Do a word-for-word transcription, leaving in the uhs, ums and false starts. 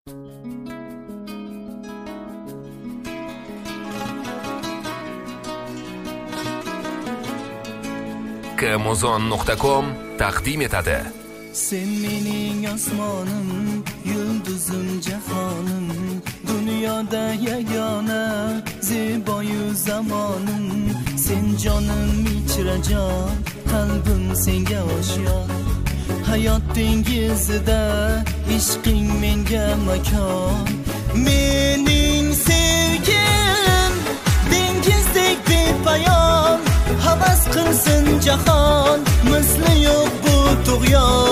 kmuzon nuqta com taqdim etadi. Sen mening osmonim, yulduzim, jahonim, dunyoda yagona zeboyu zamonim. Sen jonim ichrajon, qalbim senga oshiq. Hayot dengizida ishqing menga makon. Mening sevgim dengizdek bepoyon, havas qilsin jahon, misli yo'q bu tug'yon.